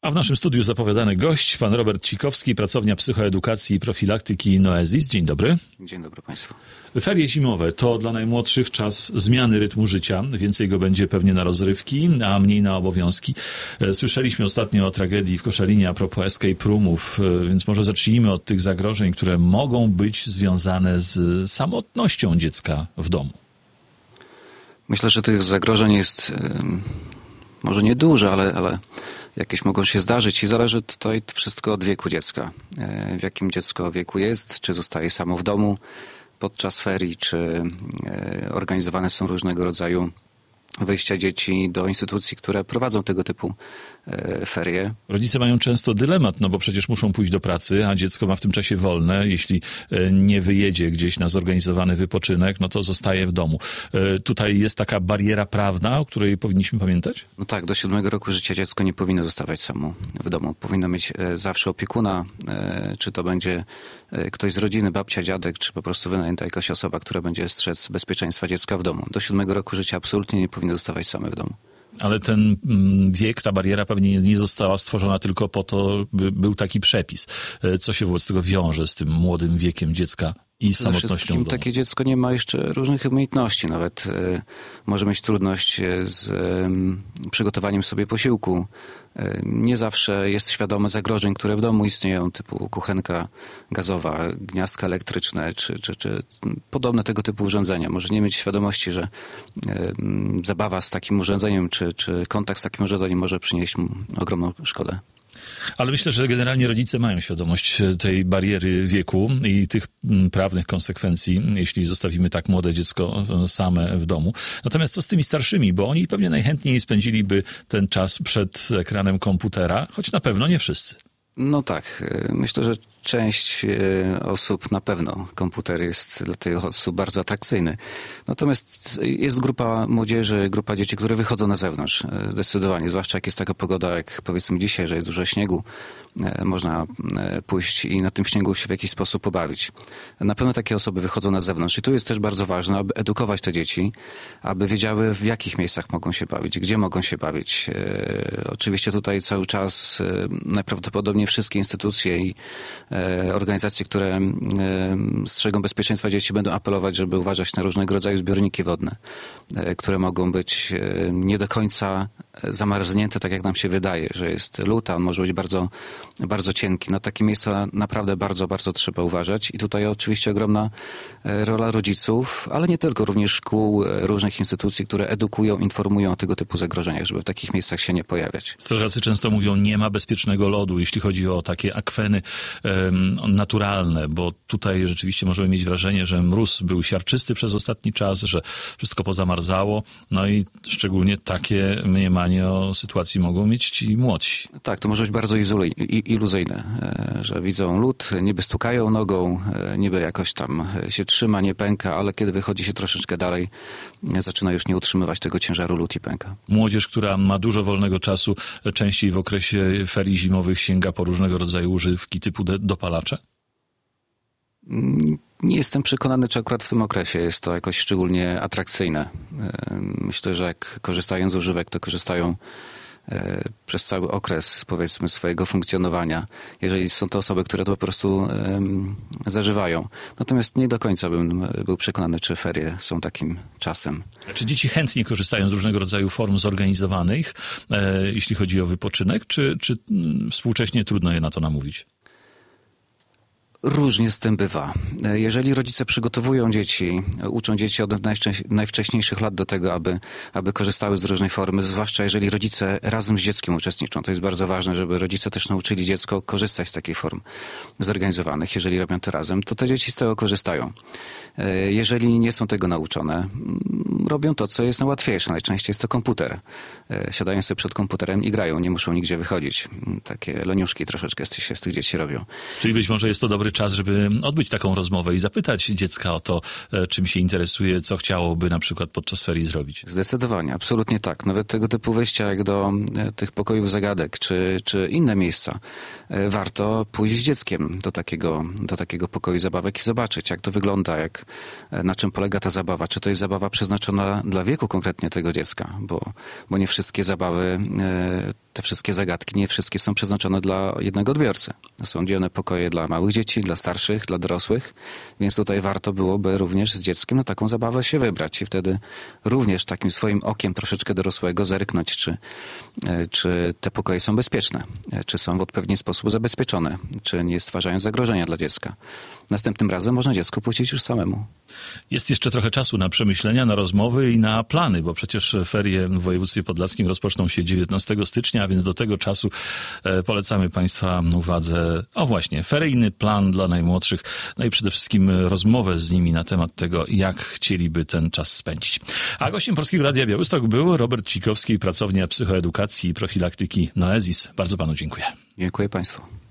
A w naszym studiu zapowiadany gość, pan Robert Cikowski, pracownia psychoedukacji i profilaktyki Noesis. Dzień dobry. Dzień dobry Państwu. Ferie zimowe to dla najmłodszych czas zmiany rytmu życia. Więcej go będzie pewnie na rozrywki, a mniej na obowiązki. Słyszeliśmy ostatnio o tragedii w Koszalinie a propos escape roomów, więc może zacznijmy od tych zagrożeń, które mogą być związane z samotnością dziecka w domu. Myślę, że tych zagrożeń jest może nie dużo, ale jakieś mogą się zdarzyć i zależy tutaj wszystko od wieku dziecka. W jakim dziecko wieku jest, czy zostaje samo w domu podczas ferii, czy organizowane są różnego rodzaju wyjścia dzieci do instytucji, które prowadzą tego typu ferie. Rodzice mają często dylemat, no bo przecież muszą pójść do pracy, a dziecko ma w tym czasie wolne. Jeśli nie wyjedzie gdzieś na zorganizowany wypoczynek, no to zostaje w domu. Tutaj jest taka bariera prawna, o której powinniśmy pamiętać? No tak, do 7 roku życia dziecko nie powinno zostawać samo w domu. Powinno mieć zawsze opiekuna, czy to będzie ktoś z rodziny, babcia, dziadek, czy po prostu wynajęta jakaś osoba, która będzie strzec bezpieczeństwa dziecka w domu. Do 7 roku życia absolutnie nie powinno zostawać same w domu. Ale ten wiek, ta bariera pewnie nie została stworzona tylko po to, by był taki przepis. Co się wobec tego wiąże z tym młodym wiekiem dziecka i samotnością w domu? Takie dziecko nie ma jeszcze różnych umiejętności. Nawet może mieć trudność z przygotowaniem sobie posiłku. Nie zawsze jest świadome zagrożeń, które w domu istnieją, typu kuchenka gazowa, gniazdka elektryczne, czy podobne tego typu urządzenia. Może nie mieć świadomości, że zabawa z takim urządzeniem, czy kontakt z takim urządzeniem może przynieść mu ogromną szkodę. Ale myślę, że generalnie rodzice mają świadomość tej bariery wieku i tych prawnych konsekwencji, jeśli zostawimy tak młode dziecko same w domu. Natomiast co z tymi starszymi? Bo oni pewnie najchętniej spędziliby ten czas przed ekranem komputera, choć na pewno nie wszyscy. No tak. Myślę, że część osób na pewno komputer jest dla tych osób bardzo atrakcyjny. Natomiast jest grupa młodzieży, grupa dzieci, które wychodzą na zewnątrz. Zdecydowanie, zwłaszcza jak jest taka pogoda, jak powiedzmy dzisiaj, że jest dużo śniegu. Można pójść i na tym śniegu się w jakiś sposób pobawić. Na pewno takie osoby wychodzą na zewnątrz i tu jest też bardzo ważne, aby edukować te dzieci, aby wiedziały, w jakich miejscach mogą się bawić, gdzie mogą się bawić. Oczywiście tutaj cały czas najprawdopodobniej wszystkie instytucje i organizacje, które strzegą bezpieczeństwa dzieci, będą apelować, żeby uważać na różnego rodzaju zbiorniki wodne, które mogą być nie do końca zamarznięte, tak jak nam się wydaje, że jest lód, a on może być bardzo, bardzo cienki. Na takie miejsca naprawdę bardzo, bardzo trzeba uważać i tutaj oczywiście ogromna rola rodziców, ale nie tylko, również szkół, różnych instytucji, które edukują, informują o tego typu zagrożeniach, żeby w takich miejscach się nie pojawiać. Strażacy często mówią, nie ma bezpiecznego lodu, jeśli chodzi o takie akweny naturalne, bo tutaj rzeczywiście możemy mieć wrażenie, że mróz był siarczysty przez ostatni czas, że wszystko pozamarzało, no i szczególnie takie mniemanie o sytuacji mogą mieć ci młodsi. Tak, to może być bardzo iluzyjne, że widzą lód, niby stukają nogą, niby jakoś tam się trzyma, nie pęka, ale kiedy wychodzi się troszeczkę dalej, zaczyna już nie utrzymywać tego ciężaru lód i pęka. Młodzież, która ma dużo wolnego czasu, częściej w okresie ferii zimowych sięga po różnego rodzaju używki typu dopalacze? Nie jestem przekonany, czy akurat w tym okresie jest to jakoś szczególnie atrakcyjne. Myślę, że jak korzystają z używek, to korzystają przez cały okres, powiedzmy, swojego funkcjonowania, jeżeli są to osoby, które to po prostu zażywają. Natomiast nie do końca bym był przekonany, czy ferie są takim czasem. Czy dzieci chętnie korzystają z różnego rodzaju form zorganizowanych, jeśli chodzi o wypoczynek, czy współcześnie trudno je na to namówić? Różnie z tym bywa. Jeżeli rodzice przygotowują dzieci, uczą dzieci od najwcześniejszych lat do tego, aby korzystały z różnej formy, zwłaszcza jeżeli rodzice razem z dzieckiem uczestniczą. To jest bardzo ważne, żeby rodzice też nauczyli dziecko korzystać z takich form zorganizowanych. Jeżeli robią to razem, to te dzieci z tego korzystają. Jeżeli nie są tego nauczone, robią to, co jest najłatwiejsze. Najczęściej jest to komputer. Siadają sobie przed komputerem i grają, nie muszą nigdzie wychodzić. Takie leniuszki troszeczkę się z tych dzieci robią. Czyli być może jest to dobry czas, żeby odbyć taką rozmowę i zapytać dziecka o to, czym się interesuje, co chciałoby na przykład podczas ferii zrobić. Zdecydowanie, absolutnie tak. Nawet tego typu wyjścia jak do tych pokojów zagadek, czy inne miejsca. Warto pójść z dzieckiem do takiego pokoju zabawek i zobaczyć, jak to wygląda, na czym polega ta zabawa. Czy to jest zabawa przeznaczona przeznaczona dla wieku konkretnie tego dziecka, bo nie wszystkie zabawy, te wszystkie zagadki, nie wszystkie są przeznaczone dla jednego odbiorcy. Są dzielone pokoje dla małych dzieci, dla starszych, dla dorosłych, więc tutaj warto byłoby również z dzieckiem na taką zabawę się wybrać i wtedy również takim swoim okiem troszeczkę dorosłego zerknąć, czy te pokoje są bezpieczne, czy są w odpowiedni sposób zabezpieczone, czy nie stwarzają zagrożenia dla dziecka. Następnym razem można dziecko puścić już samemu. Jest jeszcze trochę czasu na przemyślenia, na rozmowy i na plany, bo przecież ferie w województwie podlaskim rozpoczną się 19 stycznia, a więc do tego czasu polecamy Państwa uwadze, właśnie, feryjny plan dla najmłodszych, no i przede wszystkim rozmowę z nimi na temat tego, jak chcieliby ten czas spędzić. A gościem Polskiego Radia Białystok był Robert Cikowski, pracownia psychoedukacji i profilaktyki Noezis. Bardzo Panu dziękuję. Dziękuję Państwu.